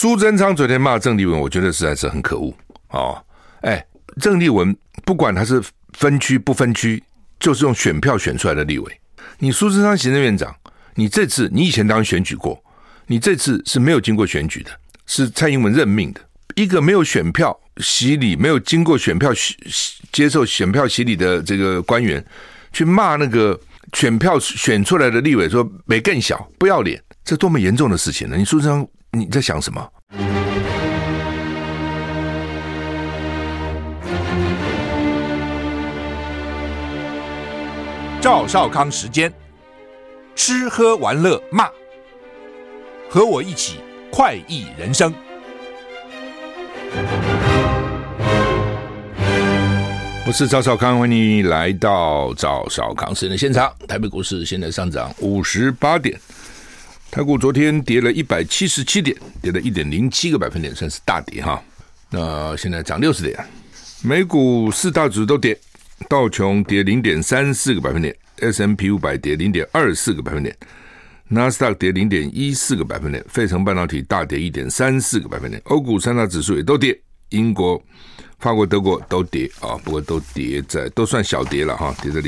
苏贞昌昨天骂郑丽文，我觉得实在是很可恶哦。郑丽文不管他是分区不分区，就是用选票选出来的立委。你苏贞昌行政院长，你这次你以前当然选举过，你这次是没有经过选举的，是蔡英文任命的。一个没有选票洗礼、没有经过选票接受选票洗礼的这个官员，去骂那个选票选出来的立委说没更小、不要脸，这多么严重的事情呢？你苏贞昌你在想什么？ 赵少康时间，吃喝玩乐骂，和我一起快意人生。 我是赵少康，欢迎你来到赵少康时间的现场。台北股市现在上涨58点，台股昨天跌了177点，跌了 1.07 个百分点，算是大跌哈。那现在涨60点，美股四大指数都跌，道琼跌 0.34 个百分点， S&P 500跌 0.24 个百分点，纳斯达克跌 0.14 个百分点，费城半导体大跌 1.34 个百分点，欧股三大指数也都跌，英国、法国、德国都跌啊，不过都跌在都算小跌了哈，跌在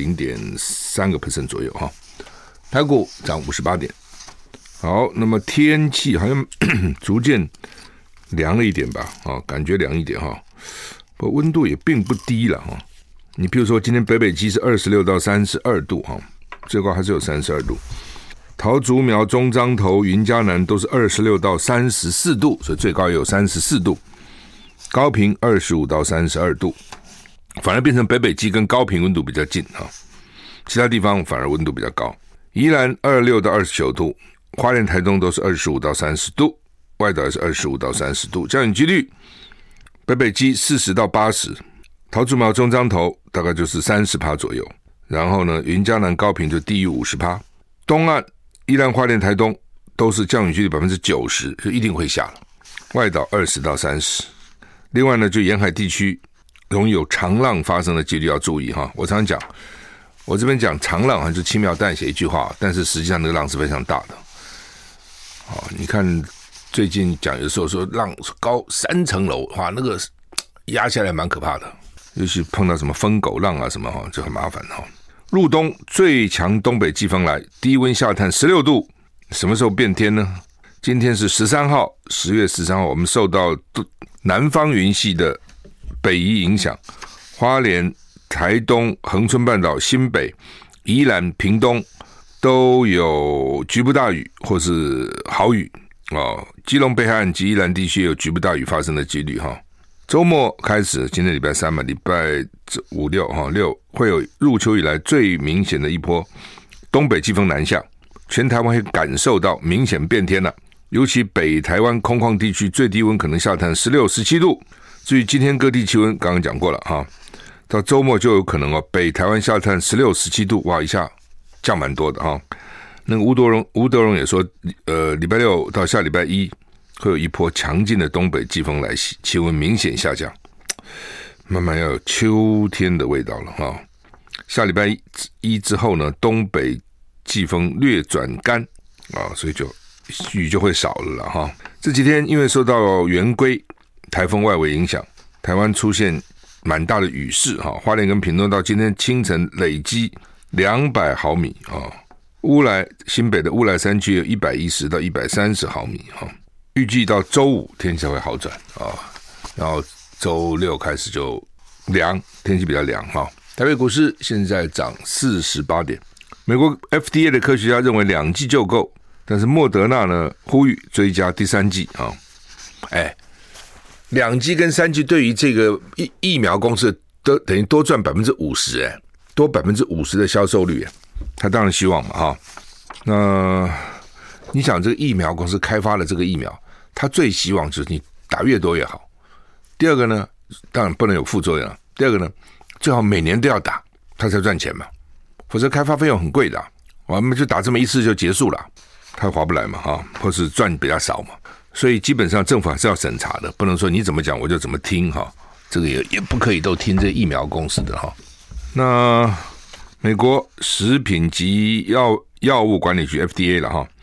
0.3% 左右哈。台股涨58点。好，那么天气好像逐渐凉了一点吧，啊，感觉凉一点哈，不过温度也并不低了哈。你比如说今天北基是26到32度哈，最高还是有32度。桃竹苗、中彰投、云嘉南都是26到34度，所以最高也有34度。高屏25到32度，反而变成北基跟高屏温度比较近哈，其他地方反而温度比较高。宜兰26到29度，花莲、台东都是25到30度，外岛也是25到30度。降雨几率，北基40到80%，桃竹苗、中彰投大概就是30%左右，然后呢，云嘉南、高屏就低于50%。东岸宜兰、花莲、台东都是降雨几率 90%， 就一定会下了。外岛20到30%。另外呢，就沿海地区容易有长浪发生的几率要注意哈。我常常讲，我这边讲长浪就轻描淡写一句话，但是实际上那个浪是非常大的。好，你看最近讲有时候说浪高3层楼，哇，那个压下来蛮可怕的，尤其碰到什么疯狗浪啊什么哈，就很麻烦哈。入冬最强东北季风来，低温下探16度，什么时候变天呢？今天是13号，10月13号，我们受到南方云系的北移影响，花莲、台东、恒春半岛、新北、宜兰、屏东都有局部大雨或是豪雨哦。基隆北海岸及宜兰地区有局部大雨发生的几率哈。周末开始，今天礼拜3嘛，礼拜5、6会有入秋以来最明显的一波东北季风南下，全台湾会感受到明显变天了。尤其北台湾空旷地区最低温可能下探16、17度。至于今天各地气温，刚刚讲过了哈，到周末就有可能北台湾下探16、17度，哇，一下降蛮多的哈。那个吴德荣也说，礼拜6到下礼拜1会有一波强劲的东北季风来袭，气温明显下降，慢慢要有秋天的味道了哈。下礼拜1之后呢，东北季风略转干啊，所以雨就会少了啦哈。这几天因为受到圆规台风外围影响，台湾出现蛮大的雨势哈。花莲跟屏东到今天清晨累积200毫米啊，新北的乌来山区有110到130毫米哈。预计到周5天气会好转啊，然后周6开始就凉，天气比较凉哈。台北股市现在涨48点。美国 FDA 的科学家认为2剂就够，但是莫德纳呢呼吁追加第3剂啊。2剂跟3剂对于这个疫苗公司都等于多赚 50%， 多 50% 的销售率，他当然希望嘛哈。那你想这个疫苗公司开发了这个疫苗，他最希望就是你打越多越好。第二个呢，当然不能有副作用了。第二个呢，最好每年都要打，他才赚钱嘛，否则开发费用很贵的，我们就打这么一次就结束了，他划不来嘛哈，或是赚比较少嘛。所以基本上政府还是要审查的，不能说你怎么讲我就怎么听哈，这个也不可以都听这疫苗公司的哈。那美国食品及药物管理局 FDA 了哈，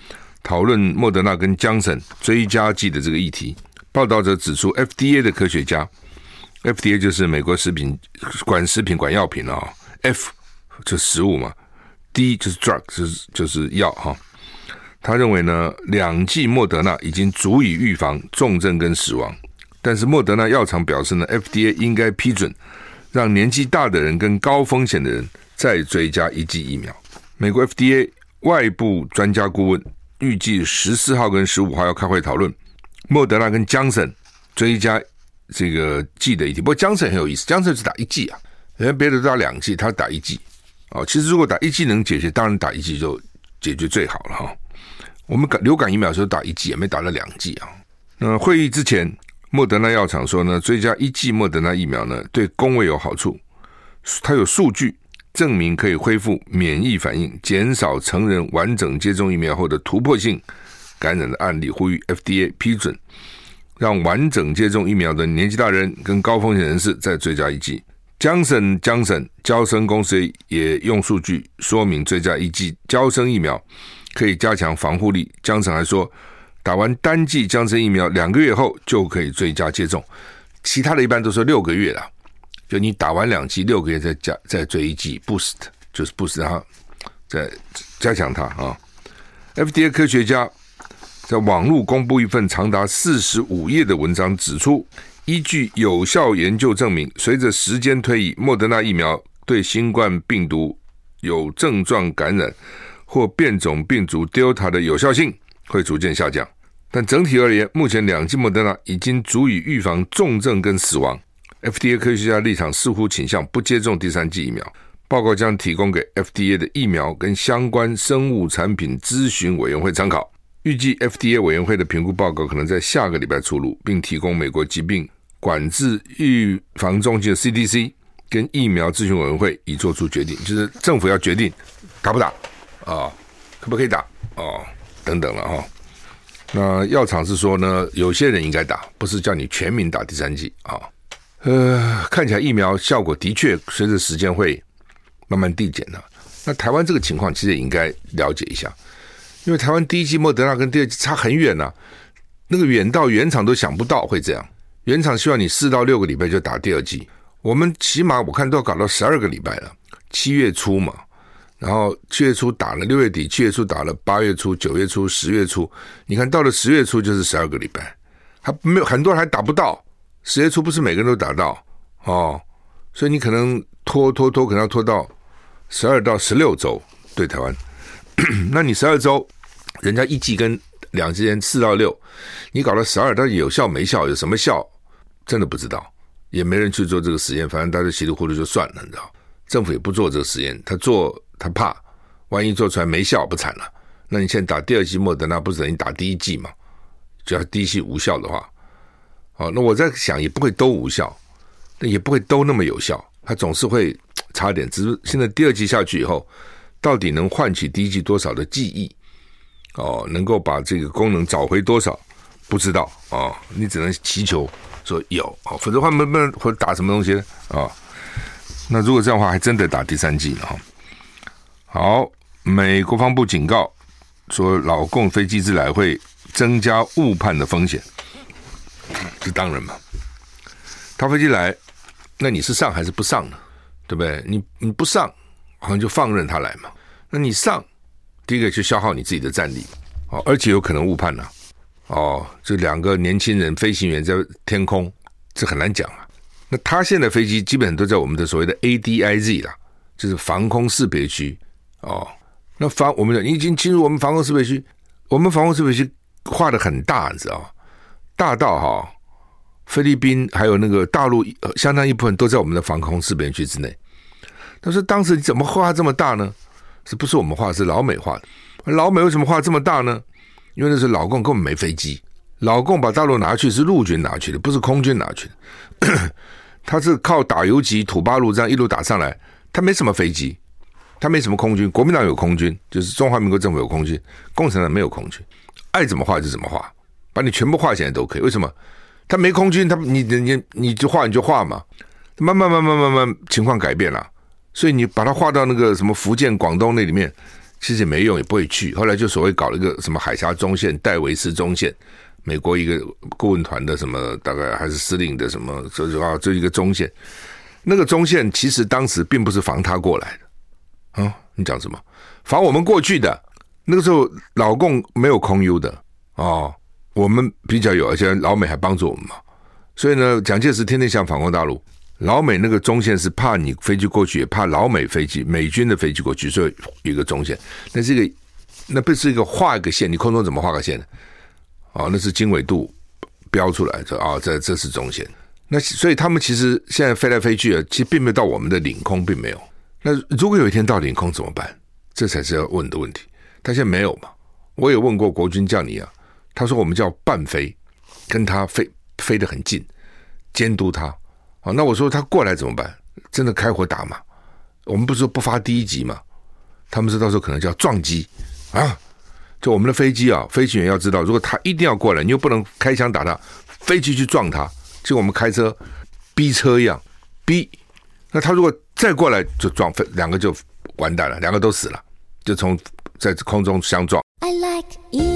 讨论莫德纳跟江森追加剂的这个议题。报道者指出 FDA 的科学家， FDA 就是美国食品管药品啊 ，F 就是食物嘛， D 就是 drug 就是药哈。他认为呢，2剂莫德纳已经足以预防重症跟死亡，但是莫德纳药厂表示呢 ，FDA 应该批准让年纪大的人跟高风险的人再追加1剂疫苗。美国 FDA 外部专家顾问预计14号跟15号要开会讨论莫德纳跟江森追加这个剂的议题。不过江森很有意思，江森是打1剂啊，人家别的都打2剂，他打1剂哦。其实如果打1剂能解决，当然打1剂就解决最好了哈。我们流感疫苗的时候打1剂，也没打了2剂啊。那会议之前，莫德纳药厂说呢，追加1剂莫德纳疫苗呢，对公卫有好处，它有数据证明可以恢复免疫反应，减少成人完整接种疫苗后的突破性感染的案例，呼吁 FDA 批准让完整接种疫苗的年纪大人跟高风险人士再追加1剂。江森嬌生公司也用数据说明追加1剂嬌生疫苗可以加强防护力。江森还说，打完单剂江森疫苗2个月后就可以追加接种，其他的一般都是6个月啦，就你打完2剂6个月再追1剂 boost， 就是 boost 它再加强它啊。FDA 科学家在网络公布一份长达45页的文章，指出依据有效研究证明，随着时间推移，莫德纳疫苗对新冠病毒有症状感染或变种病毒 Delta 的有效性会逐渐下降，但整体而言，目前2剂莫德纳已经足以预防重症跟死亡。FDA 科学家立场似乎倾向不接种第3剂疫苗。报告将提供给 FDA 的疫苗跟相关生物产品咨询委员会参考。预计 FDA 委员会的评估报告可能在下个礼拜出炉，并提供美国疾病管制预防中心的 CDC 跟疫苗咨询委员会以做出决定，就是政府要决定打不打啊，可不可以打啊，等等了哈。那药厂是说呢，有些人应该打，不是叫你全民打第3剂啊。看起来疫苗效果的确随着时间会慢慢递减了。那台湾这个情况其实也应该了解一下，因为台湾第1剂莫德纳跟第2剂差很远啊，那个远到原厂都想不到会这样。原厂希望你4到6个礼拜就打第2剂，我们起码我看都要搞到12个礼拜了，7月初嘛，然后7月初打了6月底，7月初打了8月初、9月初、10月初，你看到了10月初就是12个礼拜，还没有很多人还打不到，10月初不是每个人都打到哦，所以你可能拖可能要拖到12到16周对台湾那你12周人家1剂跟2剂间4到6，你搞了12，到底有效没效，有什么效真的不知道，也没人去做这个实验，反正大家稀里糊涂就算了，你知道，政府也不做这个实验，他怕万一做出来没效不惨了。那你现在打第2剂莫德纳不是等于打第1剂嘛，只要第1剂无效的话，好，那我在想也不会都无效，但也不会都那么有效，它总是会差点。只是现在第2剂下去以后，到底能唤起第1剂多少的记忆哦，能够把这个功能找回多少不知道哦，你只能祈求说有哦，否则的话或者打什么东西啊？那如果这样的话，还真的打第3剂了哈。好，美国防部警告说，老共飞机之来会增加误判的风险，这当然嘛。他飞机来，那你是上还是不上呢？对不对？你不上，好像就放任他来嘛。那你上，第一个就消耗你自己的战力，哦，而且有可能误判了。哦，这2个年轻人飞行员在天空，这很难讲啊。那他现在飞机基本上都在我们的所谓的 ADIZ 啦，就是防空识别区哦。那我们已经进入我们防空识别区，我们防空识别区画得很大，你知道吗？大到菲律宾还有那个大陆相当一部分都在我们的防空识别区之内。但是当时你怎么画这么大呢？是不是我们画，是老美画的。老美为什么画这么大呢？因为那时候老共根本没飞机，老共把大陆拿去是陆军拿去的，不是空军拿去的他是靠打游击、土八路这样一路打上来，他没什么飞机，他没什么空军。国民党有空军，就是中华民国政府有空军，共产党没有空军，爱怎么画就怎么画，把你全部画起来都可以。为什么？他没空军，你就画你就画嘛，慢慢情况改变了，所以你把它画到那个什么福建、广东那里面， 其实也没用，也不会去。后来就所谓搞了一个什么海峡中线、戴维斯中线，美国一个顾问团的什么，大概还是司令的什么，就一个中线。那个中线其实当时并不是防他过来的啊，你讲什么？防我们过去的。那个时候老共没有空优的哦，我们比较有，而且老美还帮助我们嘛。所以呢，蒋介石天天想反攻大陆。老美那个中线是怕你飞机过去，也怕老美飞机、美军的飞机过去，所以有一个中线。那不是一个画一个线，你空中怎么画个线呢？哦，那是经纬度标出来的啊，这是中线。那所以他们其实现在飞来飞去其实并没有到我们的领空，并没有。那如果有一天到领空怎么办？这才是要问的问题。他现在没有嘛？我也问过国军将领啊，他说我们叫伴飞，跟他飞得很近，监督他。那我说他过来怎么办？真的开火打嘛？我们不是说不发第一击嘛？他们说到时候可能叫撞击啊！就我们的飞机啊，飞行员要知道，如果他一定要过来，你又不能开枪打他，飞机去撞他，就我们开车逼车一样逼。那他如果再过来就撞，两个就完蛋了，两个都死了，就在空中相撞。I like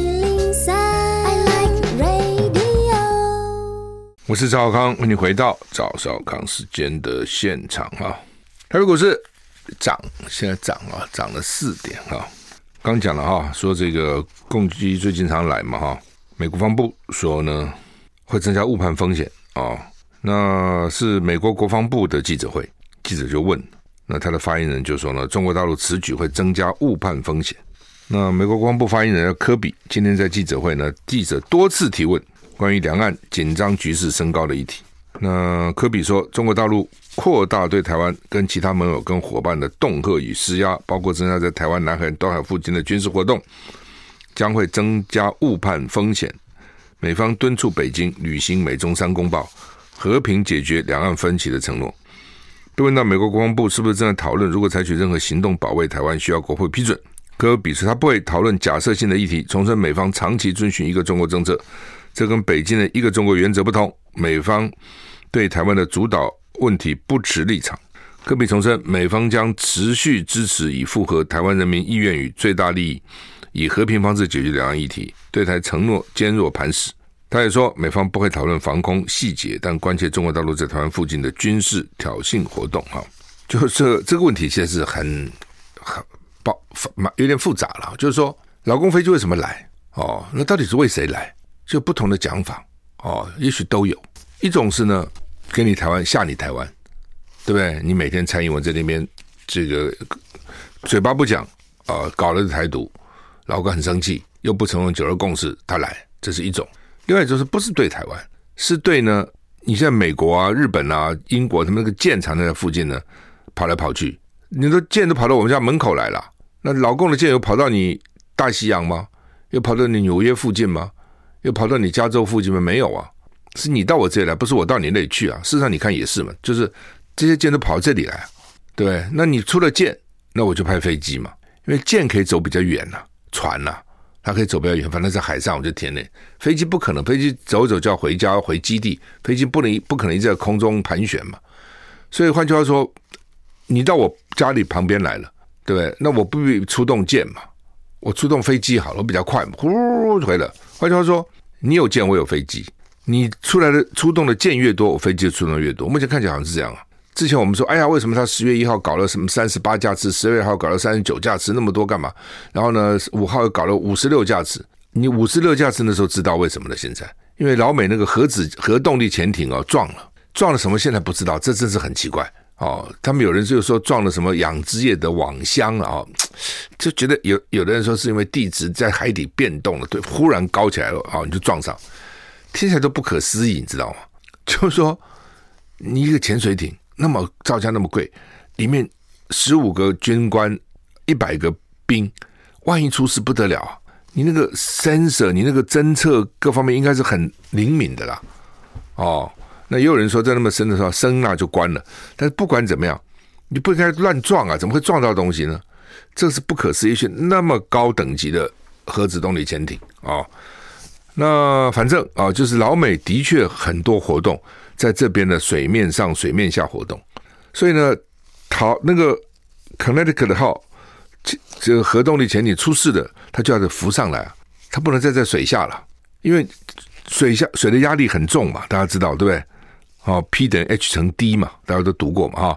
103, I like radio。 我是赵少康，欢迎回到赵少康时间的现场啊。台北股市现在涨了4点啊。刚讲了哈，说这个共机最经常来嘛哈，美国防部说呢会增加误判风险啊。那是美国国防部的记者会，记者就问，那他的发言人就说呢，中国大陆此举会增加误判风险。那美国国防部发言人科比今天在记者会呢，记者多次提问关于两岸紧张局势升高的议题。那科比说，中国大陆扩大对台湾跟其他盟友跟伙伴的恫吓与施压，包括增加在台湾、南海、东海附近的军事活动，将会增加误判风险。美方敦促北京履行美中3公报，和平解决两岸分歧的承诺。被问到美国国防部是不是正在讨论，如果采取任何行动保卫台湾需要国会批准，科比说他不会讨论假设性的议题，重申美方长期遵循一个中国政策，这跟北京的一个中国原则不同，美方对台湾的主导问题不持立场。科比重申，美方将持续支持以符合台湾人民意愿与最大利益，以和平方式解决两岸议题，对台承诺坚若磐石。他也说，美方不会讨论防空细节，但关切中国大陆在台湾附近的军事挑衅活动。就是这个问题现在是有点复杂了。就是说，老共飞机为什么来？那到底是为谁来？就不同的讲法。也许都有。一种是呢，给你台湾，吓你台湾，对不对？你每天蔡英文在那边这个嘴巴不讲搞了台独，老共很生气，又不承认9·2共识，他来，这是一种。另外就是不是对台湾，是对呢，你现在美国啊、日本啊、英国他们那个舰常在附近呢跑来跑去，你的舰都跑到我们家门口来了，那老共的舰有跑到你大西洋吗？又跑到你纽约附近吗？又跑到你加州附近吗？没有啊，是你到我这里来，不是我到你那里去啊。事实上你看也是嘛，就是这些舰都跑到这里来，对不对？那你出了舰，那我就派飞机嘛，因为舰可以走比较远啊，船啊它可以走比较远，反正在海上我就天内，飞机不可能，飞机走一走就要回家回基地，飞机不可能一直在空中盘旋嘛。所以换句话说，你到我家里旁边来了，对不对？那我不必出动舰嘛，我出动飞机好了，我比较快嘛，呼回了。换句话说，你有舰我有飞机，你出动的舰越多，我飞机出动越多。目前看起来好像是这样啊。之前我们说，哎呀，为什么他10月1号搞了什么38架次，10月2号搞了39架次，那么多干嘛？然后呢，5号又搞了56架次。你56架次那时候知道为什么了？现在因为老美那个核动力潜艇撞了什么？现在不知道，这真是很奇怪他们有人就说撞了什么养殖业的网箱就觉得有的人说是因为地质在海底变动了，对，忽然高起来了你就撞上，听起来都不可思议，你知道吗？就是说你一个潜水艇那么造价那么贵，里面15个军官100个兵，万一出事不得了啊！你那个 sensor 你那个侦测各方面应该是很灵敏的啦那也有人说在那么深的时候声呐就关了，但是不管怎么样你不应该乱撞啊，怎么会撞到东西呢？这是不可思议，那么高等级的核子动力潜艇那反正就是老美的确很多活动在这边的水面上水面下活动，所以呢那个 Connecticut 号这个核动力潜艇出事的，它就要浮上来啊，它不能再在水下了，因为水的压力很重嘛，大家知道对不对？P 等于 H 乘 D 嘛，大家都读过嘛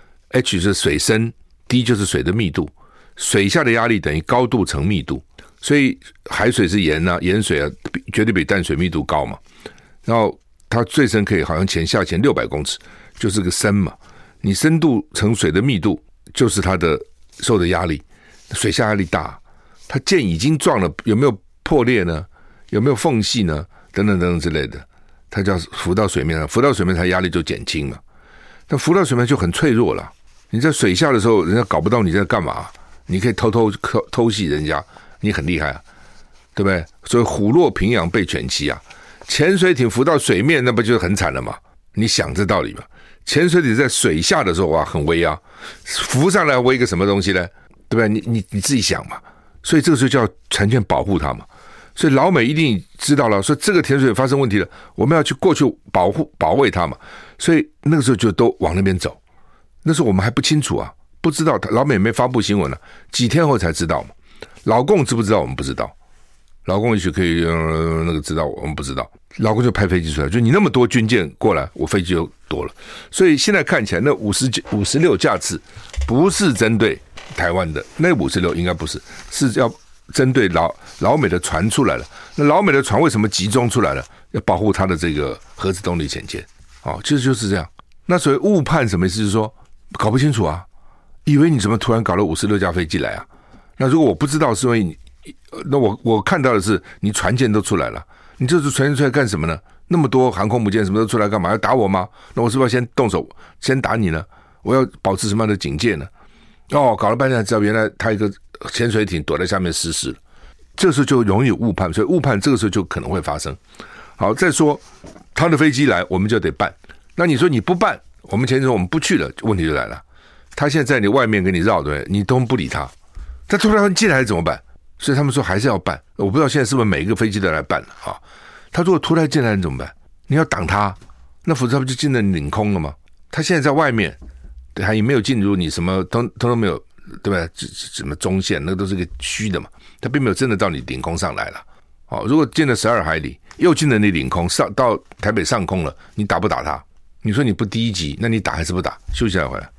H 是水深 ，D 就是水的密度，水下的压力等于高度乘密度，所以海水是盐啊，盐水啊，绝对比淡水密度高嘛。然后它最深可以好像下潜600公尺，就是个深嘛。你深度乘水的密度，就是它的受的压力，水下压力大，它舰已经撞了，有没有破裂呢？有没有缝隙呢？等等等等之类的，它就要浮到水面上，浮到水面它压力就减轻嘛。但浮到水面就很脆弱了。你在水下的时候，人家搞不到你在干嘛，你可以偷袭人家，你很厉害啊，对不对？所以虎落平阳被犬欺啊。潜水艇浮到水面，那不就很惨了吗？你想这道理吗？潜水艇在水下的时候哇，很威啊，浮上来威个什么东西呢？对不对？你自己想嘛。所以这个时候就要全权保护它嘛。所以老美一定知道了，说这个潜水艇发生问题了，我们要去过去保卫它嘛。所以那个时候就都往那边走。那时候我们还不清楚啊，不知道，老美没发布新闻了，几天后才知道嘛。老共知不知道？我们不知道。老共也许可以那个知道，我们不知道。老共就派飞机出来，就你那么多军舰过来，我飞机就多了。所以现在看起来，那56架次不是针对台湾的，那56应该不是，是要针对老美的船出来了。那老美的船为什么集中出来了？要保护他的这个核子动力潜舰。其实就是这样。那所谓误判什么意思？就是说搞不清楚啊，以为你怎么突然搞了56架飞机来啊？那如果我不知道，是因为那我看到的是你船舰都出来了，你这次船舰出来干什么呢？那么多航空母舰什么都出来干嘛？要打我吗？那我是不是要先动手先打你呢？我要保持什么样的警戒呢？搞了半天才知道原来他一个潜水艇躲在下面失事了，这时候就容易有误判，所以误判这个时候就可能会发生。好，再说他的飞机来我们就得办，那你说你不办，我们前说我们不去了，问题就来了。他现在在你外面给你绕，对不对？你都不理他，他突然进来怎么办？所以他们说还是要办，我不知道现在是不是每一个飞机都来办了啊？他如果突然进来你怎么办？你要挡他，那否则他不就进了领空了吗？他现在在外面，对，他也没有进入你什么都没有，对不对？什么中线那个都是个虚的嘛，他并没有真的到你领空上来了。如果进了12海里，又进了你领空上到台北上空了，你打不打他？你说你不第一击，那你打还是不打？休息一下回来。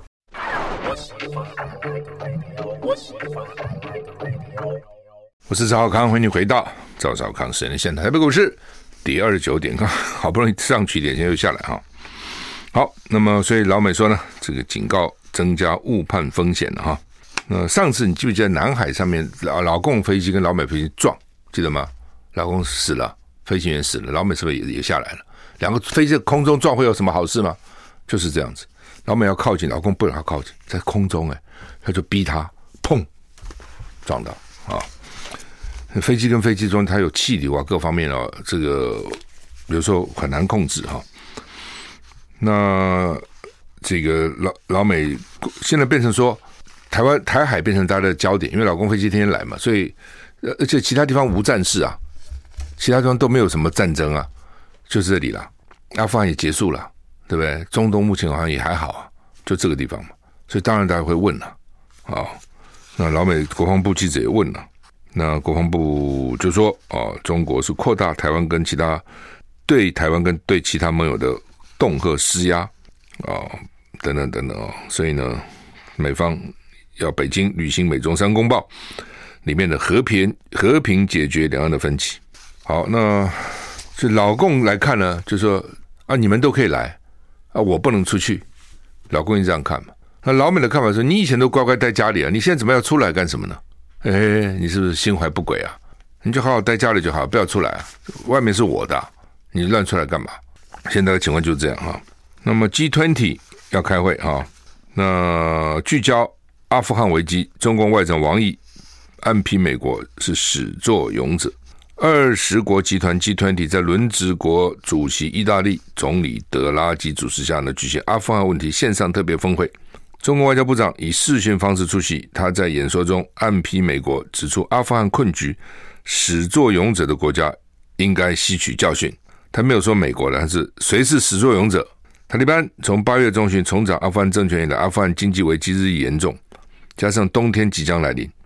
我是赵少康，欢迎你回到赵少康时间的现场。台北股市跌29点，好不容易上去一点，现在又下来哈。好，那么所以老美说呢，这个警告增加误判风险了哈。那上次你记不记得南海上面老共飞机跟老美飞机撞，记得吗？老共死了，飞行员死了，老美是不是也下来了？两个飞机在空中撞会有什么好事吗？就是这样子，老美要靠近，老共不让他靠近，在空中他就逼他砰撞到啊。飞机跟飞机中它有气流啊，各方面啊，这个有时候很难控制哈。那这个老美现在变成说台海变成大家的焦点，因为老共飞机天天来嘛，所以而且其他地方无战事啊，其他地方都没有什么战争啊，就是这里啦。阿富汗也结束了，对不对？中东目前好像也还好啊，就这个地方嘛，所以当然大家会问了。好，那老美国防部记者也问了。那国防部就说中国是扩大台湾跟其他对台湾跟对其他盟友的恫吓施压等等等等所以呢，美方要北京履行美中3公报里面的和平解决两岸的分歧。好，那这老共来看呢，就说你们都可以来我不能出去，老共也这样看嘛。那老美的看法是，你以前都乖乖待家里你现在怎么要出来干什么呢？你是不是心怀不轨啊？你就好好待家里就好，不要出来外面是我的你乱出来干嘛？现在的情况就是这样哈。那么 G20 要开会那聚焦阿富汗危机，中共外长王毅暗批美国是始作俑者。20国集团 G20 在轮值国主席意大利总理德拉吉主持下举行阿富汗问题线上特别峰会。中国外交部长以视讯方式出席，他在演说中暗批美国，指出阿富汗困局始作俑者的国家应该吸取教训。他没有说美国的，但是谁是始作俑者？塔利班从8月中旬重掌阿富汗政权以来，阿富汗经济危机日益严重，加上冬天即将来临，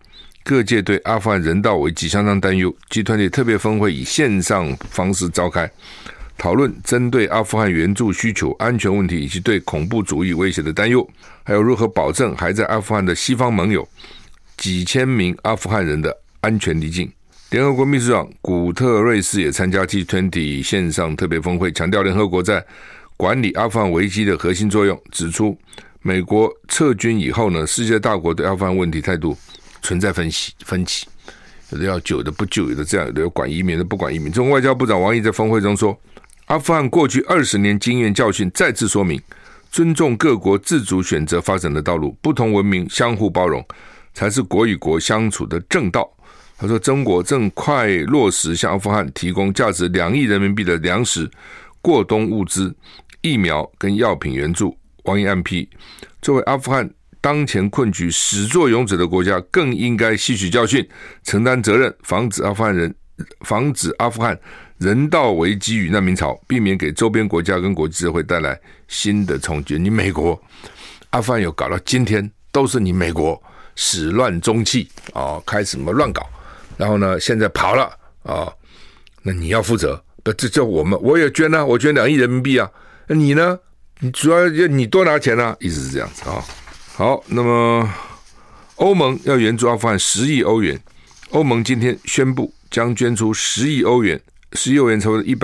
各界对阿富汗人道危机相当担忧，集团体特别峰会以线上方式召开，讨论针对阿富汗援助需求、安全问题以及对恐怖主义威胁的担忧，还有如何保证还在阿富汗的西方盟友几千名阿富汗人的安全离境。联合国秘书长古特瑞斯也参加 G20 线上特别峰会，强调联合国在管理阿富汗危机的核心作用，指出美国撤军以后呢，世界大国对阿富汗问题态度存在分歧，有的要救，有的不救，有的这样，有的要管移民，有的不管移民。中国外交部长王毅在峰会中说，阿富汗过去20年经验教训再次说明，尊重各国自主选择发展的道路，不同文明相互包容，才是国与国相处的正道。他说，中国正快落实向阿富汗提供价值2亿人民币的粮食、过冬物资、疫苗跟药品援助。王毅暗批，作为阿富汗当前困局始作俑者的国家，更应该吸取教训，承担责任，防止阿富汗人道危机与难民潮，避免给周边国家跟国际社会带来新的冲击。你美国阿富汗有搞到今天，都是你美国始乱终弃开始什么乱搞，然后呢现在跑了那你要负责。这叫我也捐啊，我捐2亿人民币啊，那你呢？你主要你多拿钱啊，意思是这样子好，那么欧盟要援助阿富汗10亿欧元，欧盟今天宣布将捐出10亿欧元，10亿欧元差不多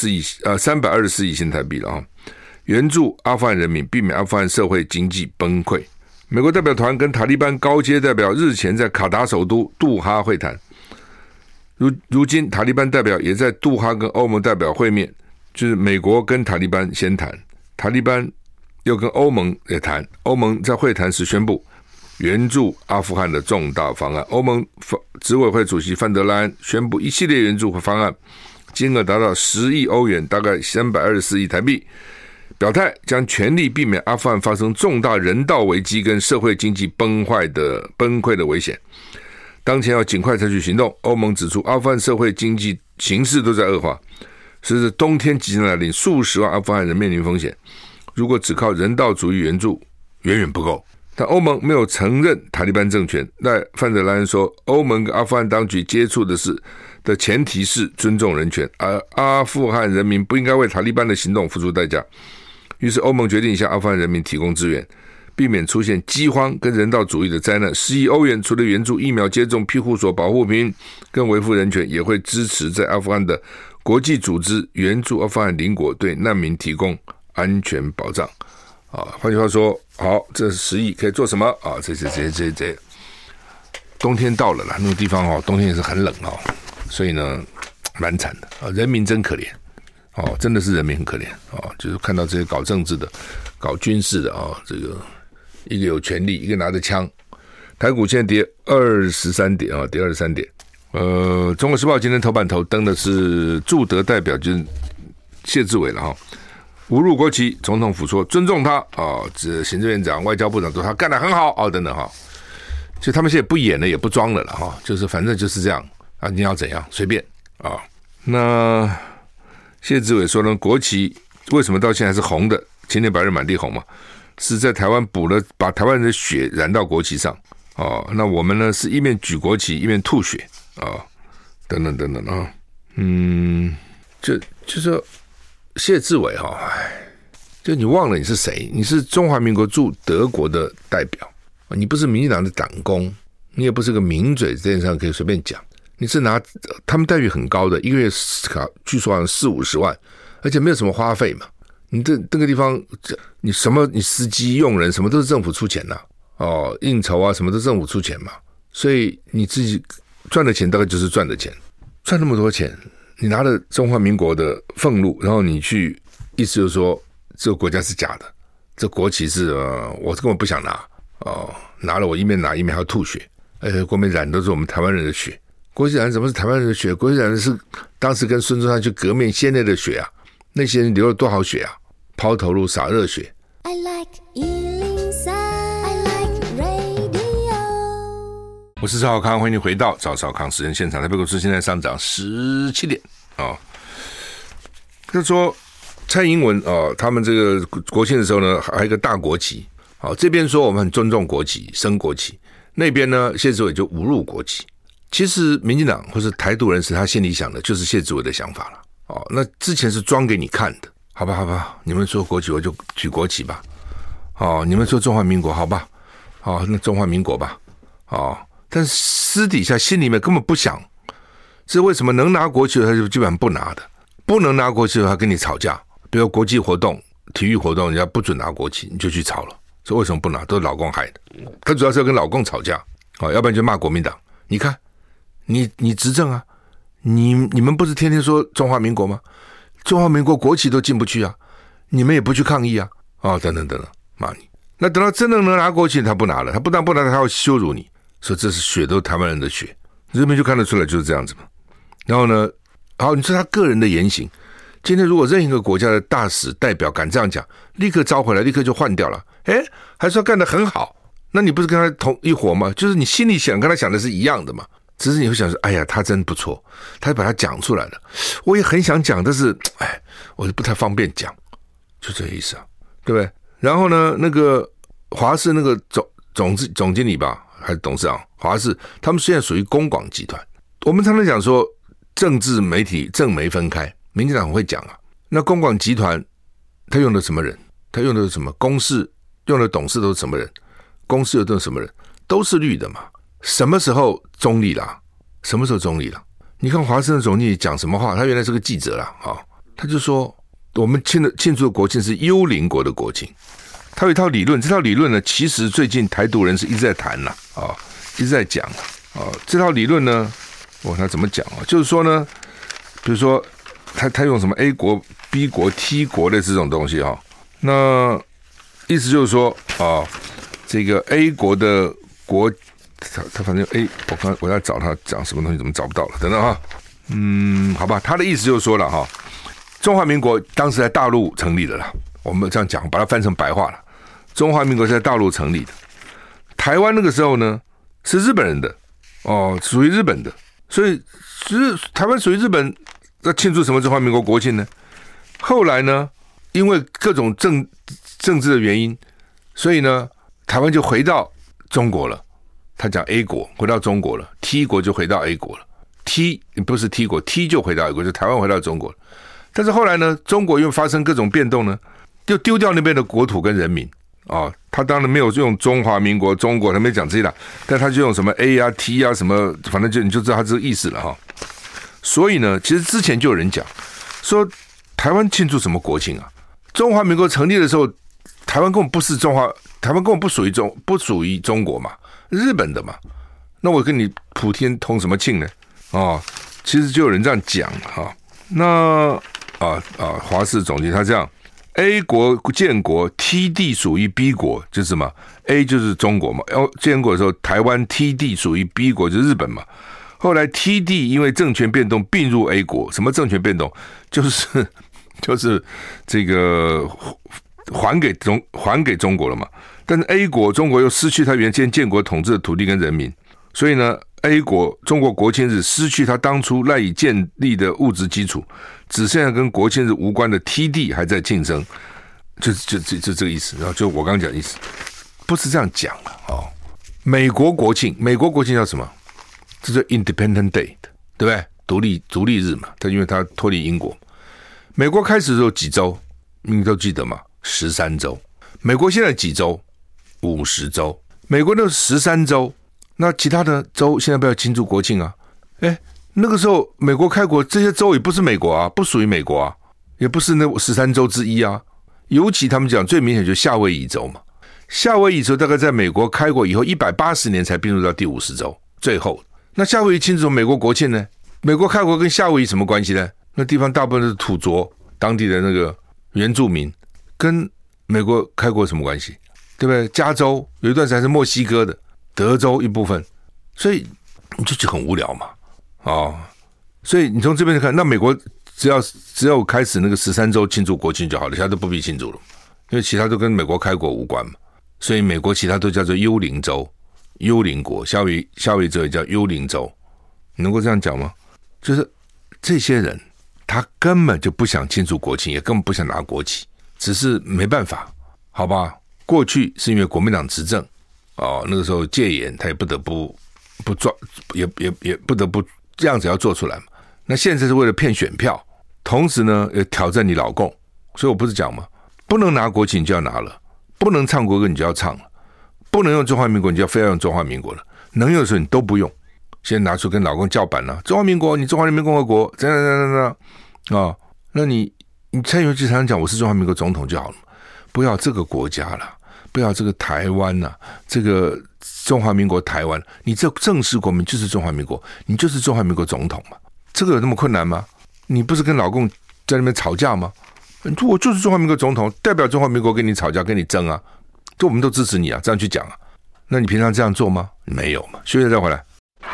324亿新台币了援助阿富汗人民，避免阿富汗社会经济崩溃。美国代表团跟塔利班高阶代表日前在卡达首都杜哈会谈，如今塔利班代表也在杜哈跟欧盟代表会面，就是美国跟塔利班先谈，塔利班又跟欧盟也谈，欧盟在会谈时宣布援助阿富汗的重大方案。欧盟执委会主席范德莱恩宣布一系列援助方案，金额达到10亿欧元，大概324亿台币，表态将全力避免阿富汗发生重大人道危机跟社会经济崩溃的危险。当前要尽快采取行动。欧盟指出，阿富汗社会经济形势都在恶化，随着冬天即将来临，数十万阿富汗人面临风险。如果只靠人道主义援助远远不够。但欧盟没有承认塔利班政权。范德莱恩说，欧盟跟阿富汗当局接触的前提是尊重人权，而阿富汗人民不应该为塔利班的行动付出代价。于是欧盟决定向阿富汗人民提供支援，避免出现饥荒跟人道主义的灾难。10亿欧元除了援助疫苗接种、庇护所、保护平民跟维护人权，也会支持在阿富汗的国际组织援助阿富汗邻国，对难民提供安全保障。换句话说，好，这10亿可以做什么这冬天到了啦，那个地方冬天也是很冷所以呢蛮惨的人民真可怜真的是人民很可怜就是看到这些搞政治的、搞军事的这个一个有权力，一个拿着枪。台股现在跌23点跌23点。中国时报今天头版头登的是驻德代表，就是谢志伟了侮辱国旗，总统府说尊重他这行政院长、外交部长说他干得很好等等所以他们现在不演了，也不装了就是反正就是这样你要怎样随便那谢志伟说呢，国旗为什么到现在是红的？青天白日满地红嘛，是在台湾把台湾人的血染到国旗上那我们呢是一面举国旗一面吐血等等就说谢志伟就你忘了你是谁？你是中华民国驻德国的代表，你不是民进党的党工，你也不是个名嘴，这件事上可以随便讲。你是拿他们待遇很高的，一个月据说好像40-50万，而且没有什么花费嘛。你这个地方，你司机用人什么都是政府出钱应酬什么都政府出钱嘛。所以你自己赚的钱大概就是赚的钱，赚那么多钱，你拿了中华民国的俸禄，然后你去，意思就是说这个国家是假的，这国旗是我根本不想拿拿了我一面拿一面还要吐血，而且国面染都是我们台湾人的血。国旗染什么是台湾人的血？国旗染的是当时跟孙中山去革命先烈的血那些人流了多少血抛头颅洒热血。I like 103, I like radio。 我是赵少康，欢迎你回到赵少康时间现场。台北股市现在上涨17点就是说蔡英文他们这个国庆的时候呢，还有一个大国旗这边说我们很尊重国旗，升国旗， 那边呢，谢志伟就侮辱国旗。其实民进党或是台独人士，他心里想的就是谢志伟的想法了。哦，那之前是装给你看的，好吧，你们说国旗我就举国旗吧。哦，你们说中华民国好吧，哦，那中华民国吧。哦，但是私底下心里面根本不想，这为什么能拿国旗的他就基本上不拿的，不能拿国旗的他跟你吵架。比如国际活动、体育活动，人家不准拿国旗，你就去吵了。说为什么不拿？都是老公害的。他主要是要跟老公吵架，哦，要不然就骂国民党。你看。你执政啊，你们不是天天说中华民国吗？中华民国国旗都进不去啊，你们也不去抗议啊，哦，等等，骂你。那等到真的能拿国旗，他不拿了，他不拿，他要羞辱你，说这是血都是台湾人的血，这边就看得出来就是这样子嘛。然后呢，好，你说他个人的言行，今天如果任何一个国家的大使代表敢这样讲，立刻召回来，立刻就换掉了，还说干得很好，那你不是跟他同一伙吗？就是你心里想跟他想的是一样的嘛。只是你会想说，哎呀，他真不错，他把他讲出来了。我也很想讲，但是，我就不太方便讲，就这个意思啊，对不对？然后呢，那个华视那个总经理吧，还是董事长，华视他们现在属于公广集团。我们常常讲说，政治媒体政媒分开，民进党很会讲啊。那公广集团他用的什么人？他用的是什么？公视用的董事都是什么人？公视又都是什么人？都是绿的嘛。什么时候中立啦？什么时候中立啦？你看华盛顿总经理讲什么话？他原来是个记者啦，他就说我们庆祝的国庆是幽灵国的国庆。他有一套理论，这套理论呢，其实最近台独人是一直在谈啦，一直在讲这套理论呢，他怎么讲啊？就是说呢，比如说他用什么 A 国、B 国、T 国的这种东西那意思就是说这个 A 国的国。他反正我要找他讲什么东西，怎么找不到了？等等好吧，他的意思就是说了中华民国当时在大陆成立的啦，我们这样讲，把它翻成白话了。中华民国是在大陆成立的，台湾那个时候呢是日本人的属于日本的，所以台湾属于日本，要庆祝什么中华民国国庆呢？后来呢，因为各种政治的原因，所以呢，台湾就回到中国了。他讲 A 国回到中国了 ，T 国就回到 A 国了 ，T 不是 T 国 ，T 就回到 A 国，就台湾回到中国了。但是后来呢，中国又发生各种变动呢，就丢掉那边的国土跟人民他当然没有用中华民国中国，他没讲这些啦，但他就用什么 A 啊 T 啊什么，反正你就知道他这个意思了所以呢，其实之前就有人讲说，台湾庆祝什么国庆啊？中华民国成立的时候，台湾根本不是台湾根本不属于中国嘛。日本的嘛，那我跟你普天同什么庆呢？其实就有人这样讲那华视总经他这样 ，A 国建国 ，T 地属于 B 国，就是什么 ？A 就是中国嘛，建国的时候，台湾 T 地属于 B 国，就是日本嘛。后来 T 地因为政权变动并入 A 国，什么政权变动？就是这个还给中国了嘛。但是 A 国中国又失去它原先建国统治的土地跟人民，所以呢 A 国中国国庆日失去它当初赖以建立的物质基础，只剩下跟国庆日无关的 T 地还在庆生，就这个意思。然后就我刚刚讲的意思，不是这样讲美国国庆叫什么？这叫 Independent Day， 对不对？独立日嘛，因为它脱离英国。美国开始的时候几周，你都记得吗？13周。美国现在几周？50周。美国那13周，那其他的州现在不要庆祝国庆啊？那个时候美国开国，这些州也不是美国啊，不属于美国啊，也不是那13州之一啊。尤其他们讲最明显就是夏威夷州嘛，夏威夷州大概在美国开国以后180年才并入到第50州，最后那夏威夷庆祝美国国庆呢？美国开国跟夏威夷什么关系呢？那地方大部分都是土着，当地的那个原住民，跟美国开国什么关系？对不对？加州有一段时间是墨西哥的，德州一部分，所以你就很无聊嘛，所以你从这边看，那美国只要开始那个13州庆祝国庆就好了，其他都不必庆祝了，因为其他都跟美国开国无关嘛，所以美国其他都叫做幽灵州、幽灵国，夏威夷州也叫幽灵州，你能够这样讲吗？就是这些人他根本就不想庆祝国庆，也根本不想拿国旗，只是没办法，好吧？过去是因为国民党执政那个时候戒严，他也不得不抓，也不得不这样子要做出来嘛。那现在是为了骗选票，同时呢也挑战你老共，所以我不是讲嘛，不能拿国旗你就要拿了，不能唱国歌你就要唱了，不能用中华民国你就要非要用中华民国了，能用的时候你都不用，现在拿出跟老共叫板了，中华民国你中华人民共和国怎样那你蔡英文就常常讲我是中华民国总统就好了，不要这个国家了，不要这个台湾啦，这个中华民国台湾，你这正式国民就是中华民国，你就是中华民国总统嘛，这个有那么困难吗？你不是跟老共在那边吵架吗？我就是中华民国总统，代表中华民国跟你吵架跟你争啊，这我们都支持你啊，这样去讲啊，那你平常这样做吗？没有嘛。休息再回来。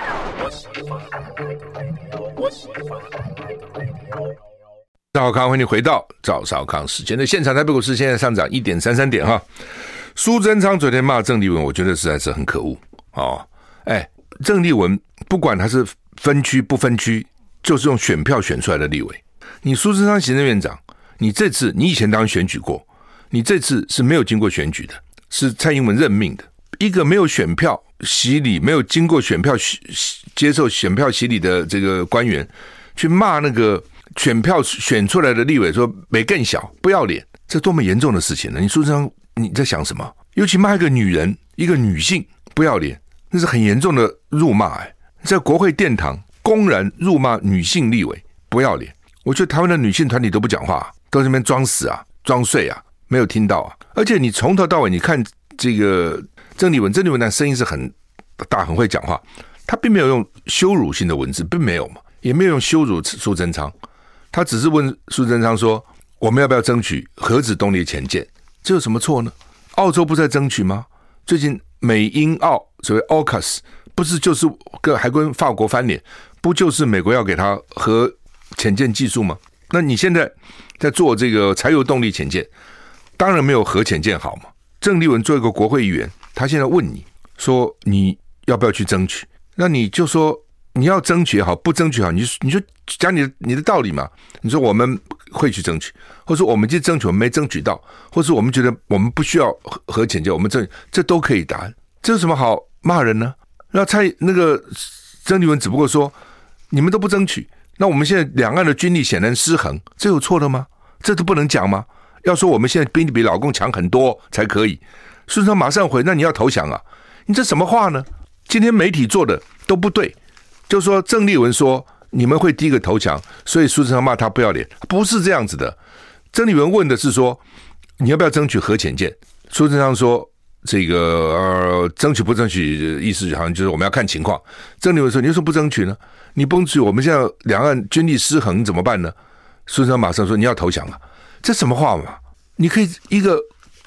赵少康，欢迎回到赵少康时间的现场。台北股市现在上涨 1.33 点哈。苏贞昌昨天骂郑丽文，我觉得实在是很可恶郑丽文不管他是分区不分区，就是用选票选出来的立委。你苏贞昌行政院长，你这次你以前当然选举过，你这次是没有经过选举的，是蔡英文任命的。一个没有选票洗礼，没有经过选票接受选票洗礼的这个官员，去骂那个选票选出来的立委说美更小不要脸，这多么严重的事情呢？你苏贞昌你在想什么？尤其骂一个女人一个女性不要脸，那是很严重的辱骂在国会殿堂公然辱骂女性立委不要脸。我觉得台湾的女性团体都不讲话，都在那边装死啊装睡啊，没有听到啊。而且你从头到尾你看这个郑丽文的声音是很大很会讲话，他并没有用羞辱性的文字，并没有嘛，也没有用羞辱苏贞昌，他只是问苏贞昌说我们要不要争取核子动力潜舰，这有什么错呢？澳洲不是在争取吗？最近美英澳所谓 AUKUS 不是就是还跟法国翻脸，不就是美国要给他核潜舰技术吗？那你现在在做这个柴油动力潜舰，当然没有核潜舰好嘛。郑丽文做一个国会议员，他现在问你说你要不要去争取，那你就说你要争取也好不争取也好，你就讲你的道理嘛。你说我们会去争取，或者说我们去争取我们没争取到，或者说我们觉得我们不需要核潜舰，我们这都可以答，这有什么好骂人呢？那个郑丽文只不过说你们都不争取，那我们现在两岸的军力显然失衡，这有错的吗？这都不能讲吗？要说我们现在兵力比老共强很多才可以，苏贞昌马上回，那你要投降啊？你这什么话呢？今天媒体做的都不对，就说郑丽文说你们会第一个投降，所以苏贞昌骂他不要脸，不是这样子的。郑丽文问的是说你要不要争取核潜舰，苏贞昌说这个争取不争取意思好像就是我们要看情况。郑丽文说你为什么不争取呢？你不争取我们现在两岸军力失衡怎么办呢？苏贞昌马上说你要投降啊，这什么话嘛？你可以一个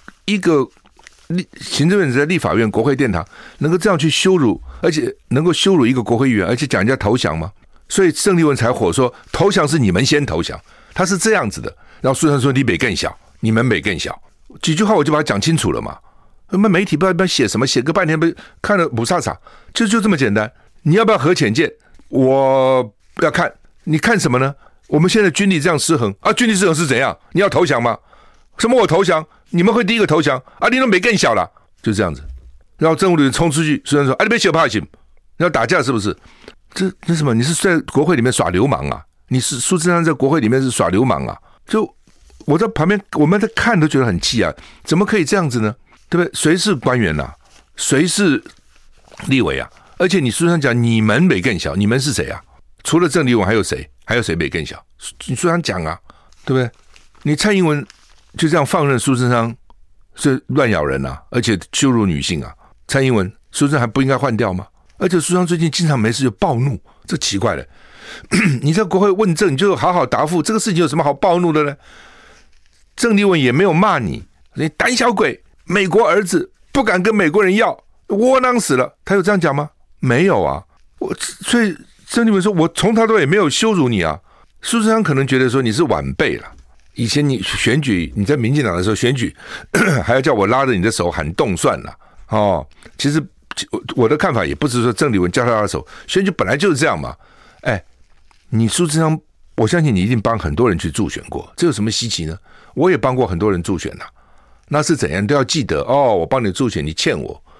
行政院在立法院国会殿堂能够这样去羞辱，而且能够羞辱一个国会议员，而且讲人家投降吗？所以郑丽文才火说投降是你们先投降，他是这样子的。然后苏贞昌说你北更小，你们北更小，几句话我就把它讲清楚了嘛。我们媒体不知道写什么，写个半天看了不飒飒，就这么简单。你要不要核潜舰？我要看，你看什么呢？我们现在军力这样失衡啊，军力失衡是怎样？你要投降吗？什么我投降？你们会第一个投降啊？你都没更小了，就这样子。然后政务人员冲出去，虽然说啊，你别小怕行，你要打架是不是？这什么？你是在国会里面耍流氓啊？你是苏贞昌在国会里面是耍流氓啊？就我在旁边，我们在看都觉得很气啊，怎么可以这样子呢？对不对？谁是官员啊？谁是立委啊？而且你苏贞昌讲你们没更小，你们是谁啊？除了郑丽文还有谁？还有谁没更小？你苏贞昌讲啊，对不对？你蔡英文就这样放任苏贞昌是乱咬人啊，而且羞辱女性啊！蔡英文苏贞昌还不应该换掉吗？而且苏贞昌最近经常没事就暴怒，这奇怪了。你在国会问政，你就好好答复，这个事情有什么好暴怒的呢？郑丽文也没有骂你胆小鬼，美国儿子不敢跟美国人要，窝囊死了，他有这样讲吗？没有啊。所以郑丽文说我从头到尾没有羞辱你啊。苏贞昌可能觉得说你是晚辈了，以前你选举你在民进党的时候选举还要叫我拉着你的手喊动算了其实我的看法也不是说郑丽文叫他的手，选举本来就是这样嘛。你苏贞昌我相信你一定帮很多人去助选过，这有什么稀奇呢？我也帮过很多人助选那是怎样都要记得我帮你助选你欠我，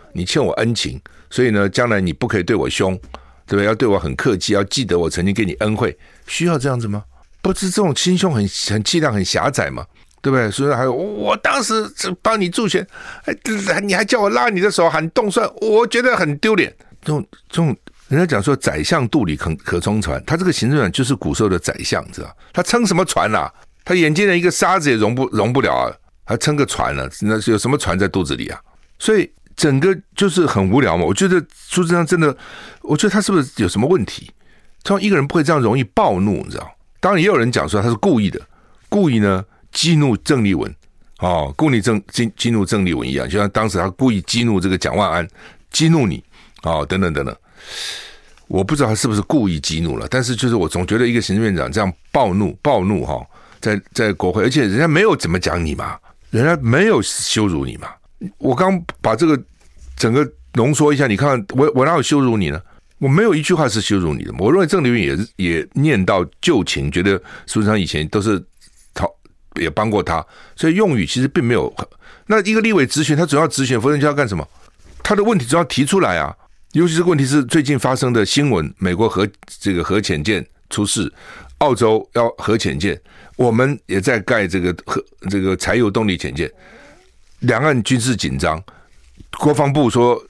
你欠我恩情，所以呢，将来你不可以对我凶，对不对？要对我很客气，要记得我曾经给你恩惠，需要这样子吗？不是这种心胸很气量很狭窄吗？对不对？所以还有我当时帮你助选，你还叫我拉你的手喊动算，我觉得很丢脸。这种人家讲说宰相肚里可充船，他这个行政长就是古时候的宰相，知道？他撑什么船啊？他眼睛的一个沙子也容不了啊，还撑个船呢？那是有什么船在肚子里啊？所以整个就是很无聊嘛。我觉得苏贞昌真的，我觉得他是不是有什么问题？他一个人不会这样容易暴怒，你知道？当然也有人讲说他是故意的，故意呢激怒郑丽文，故意激怒郑丽文一样，就像当时他故意激怒这个蒋万安，激怒你，等等等等。我不知道他是不是故意激怒了，但是就是我总觉得一个行政院长这样暴怒在国会，而且人家没有怎么讲你嘛，人家没有羞辱你嘛。我刚把这个整个浓缩一下，你看我哪有羞辱你呢？我没有一句话是羞辱你的。我认为郑丽文也念到旧情，觉得苏贞昌以前都是也帮过他，所以用语其实并没有。那一个立委质询，他总要质询，否则就要干什么？他的问题总要提出来啊。尤其是问题是最近发生的新闻，美国核潜舰出事，澳洲要核潜舰，我们也在盖这个柴油动力潜舰，两岸军事紧张，国防部说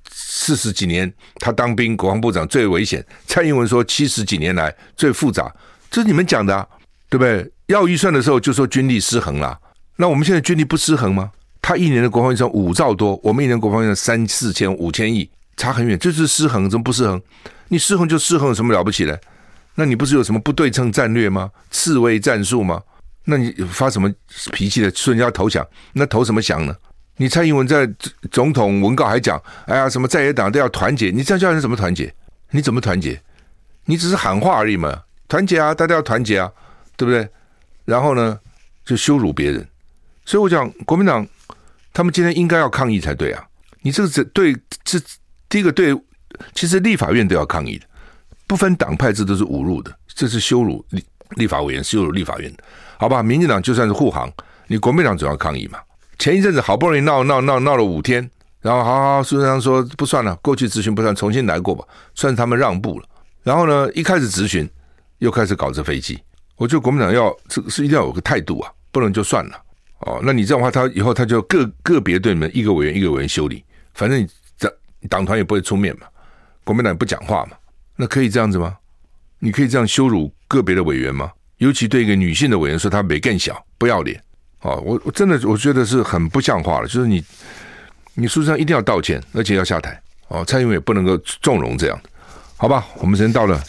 40几年他当兵，国防部长最危险，蔡英文说70几年来最复杂，这是你们讲的啊，对不对？要预算的时候就说军力失衡啦，那我们现在军力不失衡吗？他一年的国防预算5兆多，我们一年国防预算3、4千、5千亿，差很远，就是失衡，怎么不失衡？你失衡就失衡，有什么了不起的？那你不是有什么不对称战略吗？刺猬战术吗？那你发什么脾气的？瞬间要投降，那投什么降呢？你蔡英文在总统文告还讲，哎呀，什么在野党都要团结，你这样叫人怎么团结？你怎么团结？你只是喊话而已嘛，团结啊，大家要团结啊，对不对？然后呢，就羞辱别人。所以我讲，国民党他们今天应该要抗议才对啊！你这个对，这第一个对，其实立法院都要抗议的，不分党派，这都是侮辱的，这是羞辱立法委员，羞辱立法院的，好吧？民进党就算是护航，你国民党总要抗议嘛。前一阵子好不容易闹了5天，然后好，苏贞昌说不算了，过去质询不算，重新来过吧，算是他们让步了。然后呢，一开始质询又开始搞这飞机，我觉得国民党这个是一定要有个态度啊，不能就算了。那你这样的话，他以后他就个别对你们一个委员修理，反正你党团也不会出面嘛，国民党也不讲话嘛，那可以这样子吗？你可以这样羞辱个别的委员吗？尤其对一个女性的委员说她没更小，不要脸。我真的我觉得是很不像话了，就是你苏贞昌一定要道歉，而且要下台。蔡英文也不能够纵容这样的，好吧？我们时间到了。